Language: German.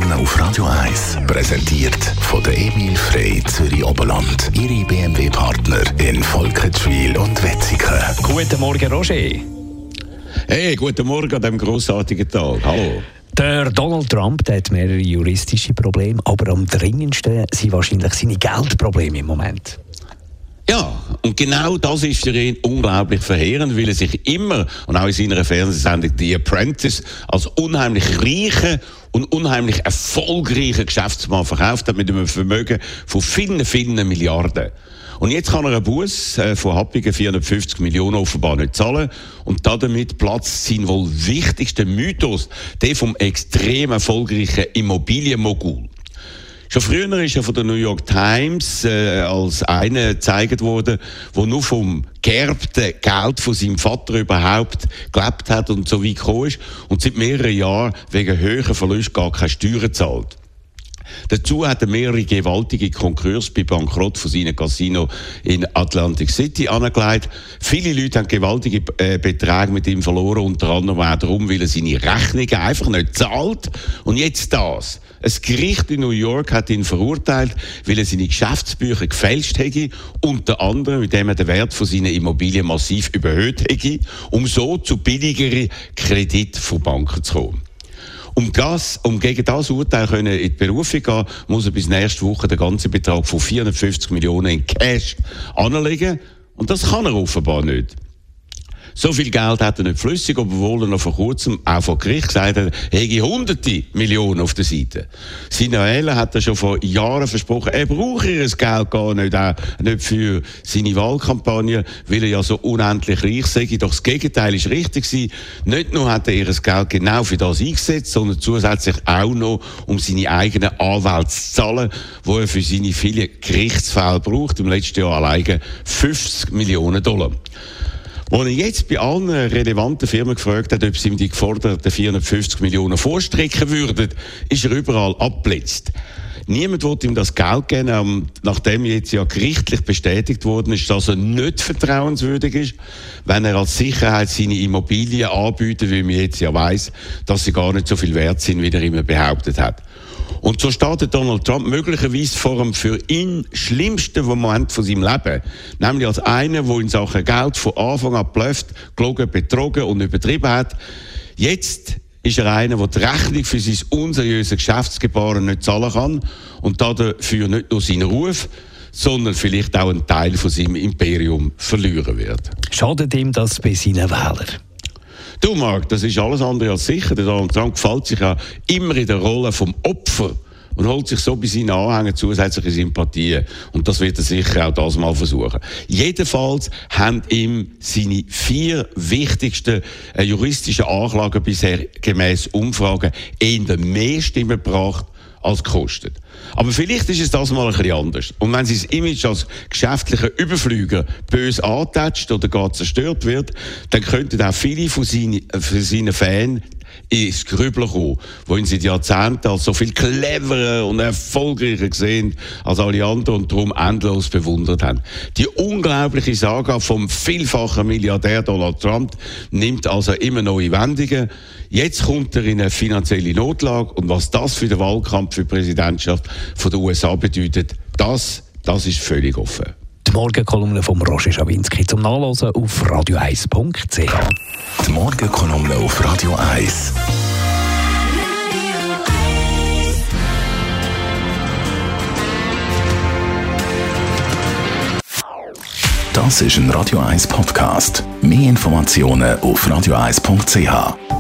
Morgen auf Radio 1 präsentiert von der Emil Frey Zürich Oberland. Ihre BMW-Partner in Volkenswil und Wetzikon. Guten Morgen, Roger. Hey, guten Morgen an diesem grossartigen Tag. Hallo. Der Donald Trump der hat mehrere juristische Probleme, aber am dringendsten sind wahrscheinlich seine Geldprobleme im Moment. Ja, und genau das ist für ihn unglaublich verheerend, weil er sich immer, und auch in seiner Fernsehsendung The Apprentice, als unheimlich reicher und unheimlich erfolgreicher Geschäftsmann verkauft hat mit einem Vermögen von vielen Milliarden. Und jetzt kann er einen Buß von happigen 450 Millionen offenbar nicht zahlen. Und damit platzt sein wohl wichtigster Mythos, der vom extrem erfolgreichen Immobilienmogul. Schon früher ist er von der New York Times als einer gezeigt worden, der nur vom geerbten Geld von seinem Vater überhaupt gelebt hat und so weit gekommen ist und seit mehreren Jahren wegen höherer Verluste gar keine Steuern zahlt. Dazu hat er mehrere gewaltige Konkurse bei Bankrott von seinem Casino in Atlantic City angelegt. Viele Leute haben gewaltige Beträge mit ihm verloren, unter anderem auch darum, weil er seine Rechnungen einfach nicht zahlt. Und jetzt das. Ein Gericht in New York hat ihn verurteilt, weil er seine Geschäftsbücher gefälscht hätte, unter anderem, indem er den Wert von seinen Immobilien massiv überhöht hätte, um so zu billigeren Krediten von Banken zu kommen. Um gegen das Urteil in die Berufung gehen, muss er bis nächste Woche den ganzen Betrag von 450 Millionen in Cash anlegen. Und das kann er offenbar nicht. So viel Geld hat er nicht flüssig, obwohl er noch vor kurzem auch vor Gericht gesagt hat, er hätte hunderte Millionen auf der Seite. Seine Wähler hat er schon vor Jahren versprochen, er brauche ihr Geld gar nicht, auch nicht für seine Wahlkampagne, weil er ja so unendlich reich sei. Doch das Gegenteil ist richtig gewesen. Nicht nur hat er ihr Geld genau für das eingesetzt, sondern zusätzlich auch noch, um seine eigenen Anwälte zu zahlen, die er für seine vielen Gerichtsfälle braucht. Im letzten Jahr alleine $50 Millionen. Als er jetzt bei allen relevanten Firmen gefragt hat, ob sie ihm die geforderten 450 Millionen vorstrecken würden, ist er überall abgeblitzt. Niemand wollte ihm das Geld geben, nachdem jetzt ja gerichtlich bestätigt worden ist, dass er nicht vertrauenswürdig ist, wenn er als Sicherheit seine Immobilien anbietet, weil man jetzt ja weiss, dass sie gar nicht so viel wert sind, wie er immer behauptet hat. Und so steht Donald Trump möglicherweise vor dem für ihn schlimmsten Moment von seinem Leben. Nämlich als einer, der in Sachen Geld von Anfang an geblufft, gelogen, betrogen und übertrieben hat. Jetzt ist er einer, der die Rechnung für sein unseriöses Geschäftsgebaren nicht zahlen kann und dafür nicht nur seinen Ruf, sondern vielleicht auch einen Teil von seinem Imperium verlieren wird. Schadet ihm das bei seinen Wählern? Du, Marc, das ist alles andere als sicher. Der Donald Trump gefällt sich ja immer in der Rolle vom Opfer und holt sich so bei seinen Anhängern zusätzliche Sympathien. Und das wird er sicher auch das mal versuchen. Jedenfalls haben ihm seine 4 wichtigsten juristischen Anklagen bisher gemäss Umfragen eher mehr Stimmen gebracht als gekostet. Aber vielleicht ist es das mal ein bisschen anders. Und wenn sein Image als geschäftlicher Überflüger böse antatscht oder gar zerstört wird, dann könnten auch viele von seinen Fans ins Grübeln kommen, die ihn seit Jahrzehnten als so viel cleverer und erfolgreicher gesehen als alle anderen und darum endlos bewundert haben. Die unglaubliche Saga vom vielfachen Milliardär Donald Trump nimmt also immer neue Wendungen. Jetzt kommt er in eine finanzielle Notlage und was das für den Wahlkampf für die Präsidentschaft von den USA bedeutet, das ist völlig offen. Die Morgenkolumne von Roger Schawinski zum Nachlesen auf radio1.ch. Die Morgenkolumne auf Radio 1. Das ist ein Radio 1 Podcast. Mehr Informationen auf radio1.ch.